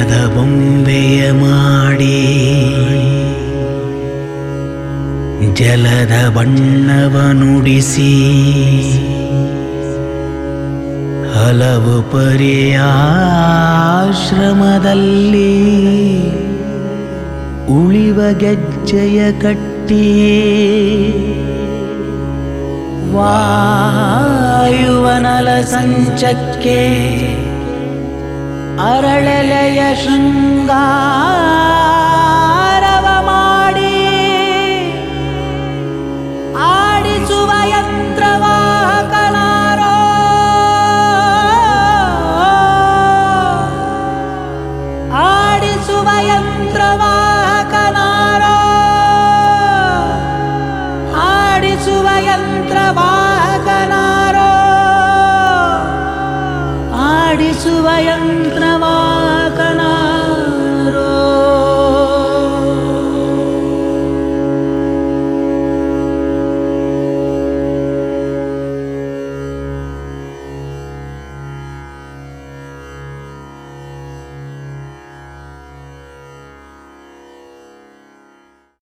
ವಜ್ರದ ಬೊಂಬೆಯ ಮಾಡಿ ಜಲದ ಬಣ್ಣವನುಡಿಸಿ ಹಲವು ಪರಿಯ ಆಶ್ರಮದಲ್ಲಿ ಉಳಿವ ಗೆಜ್ಜೆಯ ಕಟ್ಟಿ ವಾಯುವನಲ ಸಂಚಕ್ಕೆ ಅರಳೆಲೆಯ ಶೃಂಗಾರವ ಮಾಡಿ ಆಡಿಸುವ ಯಂತ್ರವಾಹಕನಾರೋ ಆಡಿಸುವ ಯಂತ್ರವಾಹಕನಾರೋ ಆಡಿಸುವ ಯಂತ್ರವಾಹಕನಾರೋ ಆಡಿಸುವ ಯಂತ್ರ